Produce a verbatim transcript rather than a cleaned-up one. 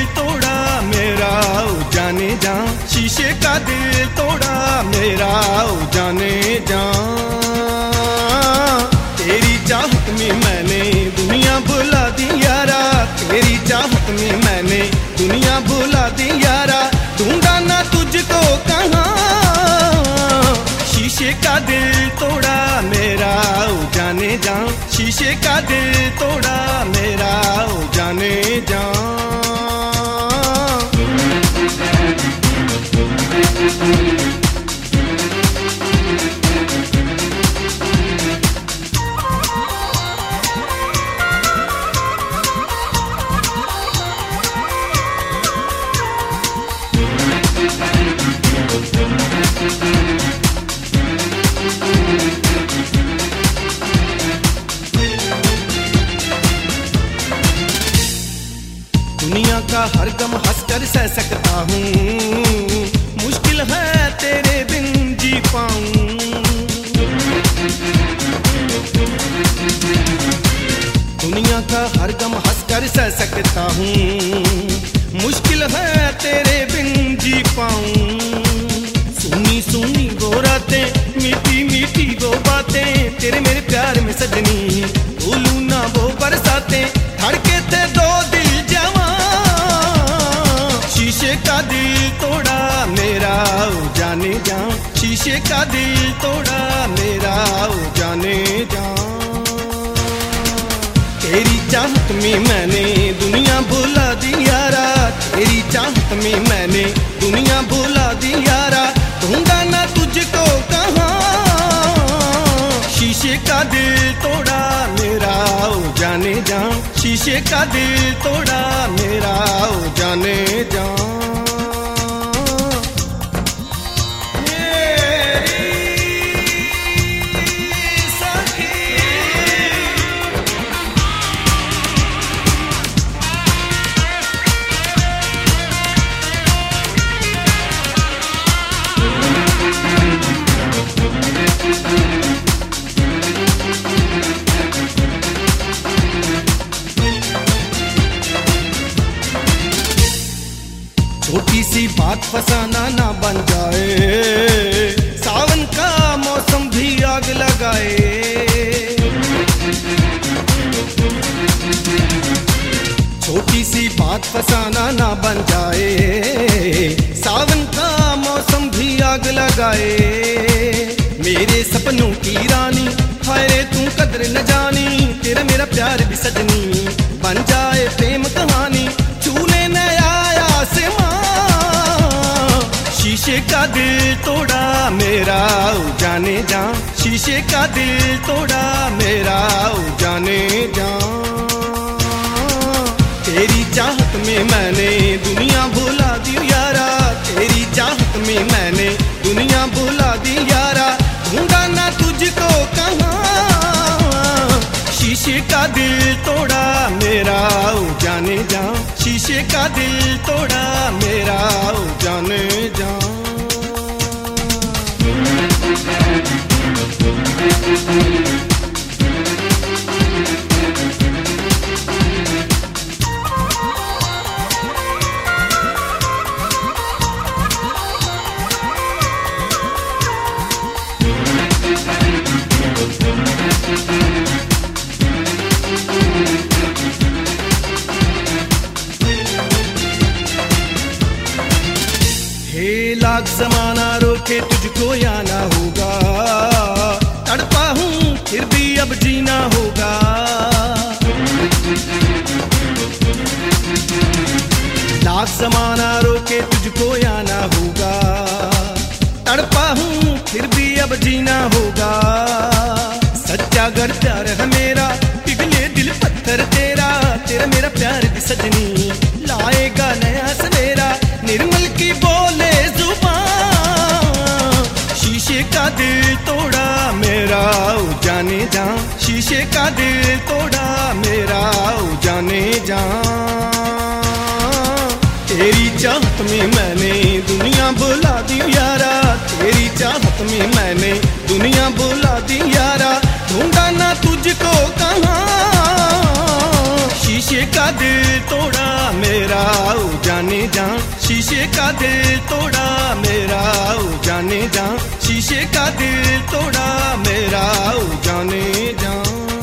तोड़ा मेरा ओ जाने जा, शीशे का दिल तोड़ा मेरा ओ जाने जा। तेरी चाहत में मैंने दुनिया भुला दी यारा, तेरी चाहत में मैंने दुनिया भुला दी यारा। ढूंढा ना तुझको कहाँ, शीशे का दिल तोड़ा मेरा ओ जाने जा, शीशे का दिल तोड़ा मेरा ओ जाने जा। दुनिया का हर गम हंसकर सह सकता हूँ, मुश्किल है तेरे बिन जी पाऊं। दुनिया का हर गम हंसकर सह सकता हूँ, मुश्किल है तेरे बिन जी पाऊं। सुनी सुनी वो रातें, मीठी मीठी वो बातें, तेरे मेरे प्यार में सजनी भूलूं ना वो बरसातें। धड़के थे दो दिल जवां, शीशे का दिल तोड़ा मेरा ओ जाने जा, शीशे का दिल तोड़ा मेरा ओ जाने जा। तेरी चाहत में मैंने दुनिया भुला दी यारा, तेरी चाहत में मैंने दुनिया भुला दी यारा। ढूंढा ना तुझको कहाँ, शीशे का दिल तोड़ा मेरा ओ जाने जा, शीशे का दिल तोड़ा मेरा ओ जाने जा। छोटी सी बात फसाना ना बन जाए, सावन का मौसम भी आग लगाए। छोटी सी बात फसाना ना बन जाए, सावन का मौसम भी आग लगाए। मेरे सपनों की रानी हाय रे तू कदर न जानी, तेरा मेरा प्यार भी सजनी बन जाए प्रेम कहानी। चूने नया आसमां, शीशे का दिल तोड़ा मेरा ओ जाने जा, शीशे का दिल तोड़ा मेरा ओ जाने जा। तेरी चाहत में मैंने दुनिया भुला दी यारा, तेरी चाहत में मैंने दुनिया भुला दी यारा। ढूंढा ना तुझको कहाँ, शीशे का दिल तोड़ा मेरा ओ जाने जा, शीशे का दिल तोड़ा मेरा ओ जाने जा। लाख जमाना रोके तुझको आना होगा, तड़पा हूँ फिर भी अब जीना होगा। लाख जमाना रोके तुझको आना होगा, तड़पा हूँ फिर भी अब जीना होगा। सच्चा अगर प्यार है मेरा, पिघले दिल पत्थर तेरा, तेरा मेरा प्यार भी सजनी लाएगा नया सवेरा। निर्मल की बोले जुबान, शीशे का दिल तोड़ा मेरा ओ जाने जा, शीशे का दिल तोड़ा मेरा ओ जाने जा। तेरी चाहत में मैंने दुनिया भुला दी यारा, तेरी चाहत में मैंने दुनिया भुला दी यारा। ढूंढा ना तुझको कहाँ, शीशे का दिल तोड़ा मेरा ओ जाने जा, शीशे का दिल तोड़ा मेरा ओ जाने जा, शीशे का दिल तोड़ा मेरा ओ जाने जा।